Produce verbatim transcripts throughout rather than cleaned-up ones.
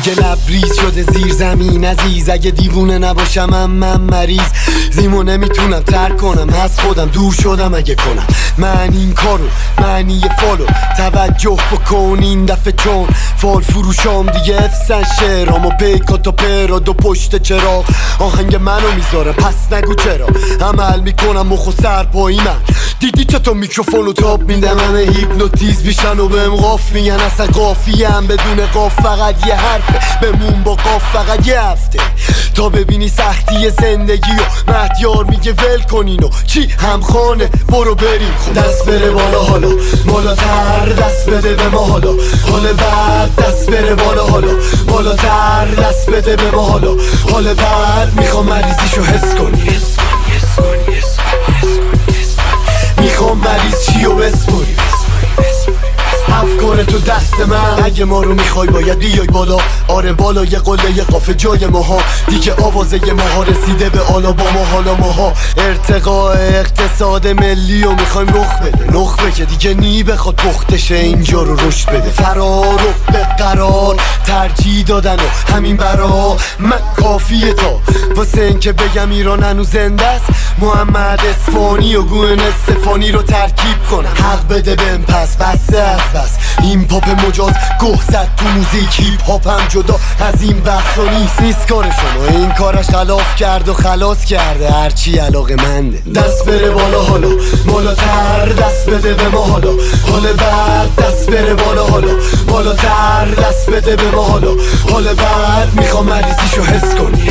دیگه لبریز شده زیر زمین عزیز. اگه دیوونه نباشم من, من مریض زیمو نمیتونم ترک کنم، از خودم دور شدم اگه کنم من این کارو. معنی فالو توجه بکن این دفعه چون فال فروشام دیگه افسن شعرام و پیکات و پرا دو پشت چراغ آهنگ منو میذاره پس نگو چرا. عمل میکنم مخ و سر پایی من دیدی چطور میکروفونو تاب میدم همه هیپنوتیز میشن و بهم قاف میگن اصلا قافیه هم بدون قاف فقط یه حرفه بمون با قاف فقط یه هفته تا ببینی سختی زندگی و مهدیار میگه ول کنین و چی همخانه برو بریم دست بره بالا حالا بالاتر دست بده به ما حالا حال بعد دست بره بالا حالا بالاتر دست بده به ما حالا حال بعد میخوام مریضیشو حس کنی میخوام مریض چی و بسپوری افکار تو دست من اگه ما رو میخوای باید بیای بالا آره بالا یه قله یه قافه جای ماها دیگه آوازه ماها رسیده به آلا با ما حالا ماها ارتقاء اقتصاد ملی و میخوایم رخ بده نخبه که دیگه نی بخواد پختشه اینجا رو رشد بده فرار و به قرار ترجیح دادن و همین برا من کافیه تا واسه این که بگم ایران هنوز زنده است محمد اصفهانی و گوهن استفانی رو ترکیب کنم حق بده بهم پس بسته از بس این پاپ مجاز گوه زد تو موزیک هیپ هاپ هم جدا از این بحثا نیست نیست کار شما این کارش خلاف کرد و خلاص کرده هرچی علاقه منده دست بره بالا حالا بالاتر دست بده به ما حالا حال بعد دست بره بالا حالا بالاتر دست بده به ما حالا حال بعد میخوام مریضیشو حس کنی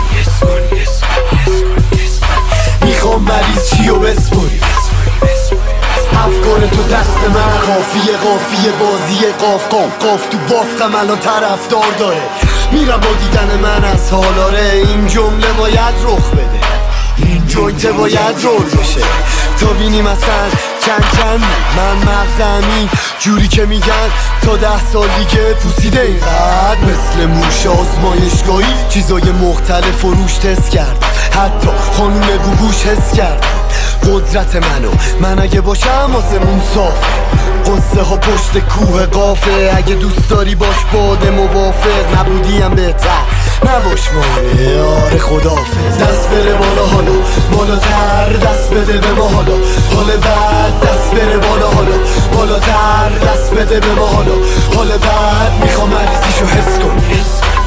میخوام مریض چی و بسپوری افکار تو دست من قافیه قافیه بازی قاف قاف قاف تو بافتم الان طرفدار داره میرم با دیدن من از حالاره این جمله باید رخ بده این جویت باید رول بشه تا بینیم اصلا چند چند من مغزمی جوری که میگن تا ده سال دیگه پوسیده اینقدر مثل موش آزمایشگاهی چیزای مختلف و روش تست کرد حتی خانوم گوگوش حس کرد قدرت منو من اگه باشم آسمون صافه قصه ها پشت کوه قافه اگه دوست داری باش باده موافق نبودیم بهتر نباش مانه آره خدافظ دست بره بالا حالا بالاتر دست بده به ما حالا حال بعد دست بره بالا حالا بالاتر دست بده به ما حالا حال بعد میخوام مریضیشو حس کنی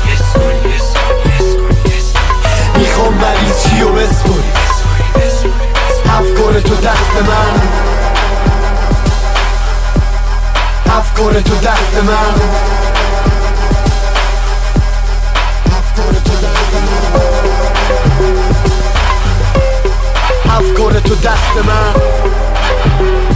میخوام مریض چی و بسپوری افکار تو دست من افکار تو دست من افکار تو دست من افکار تو دست من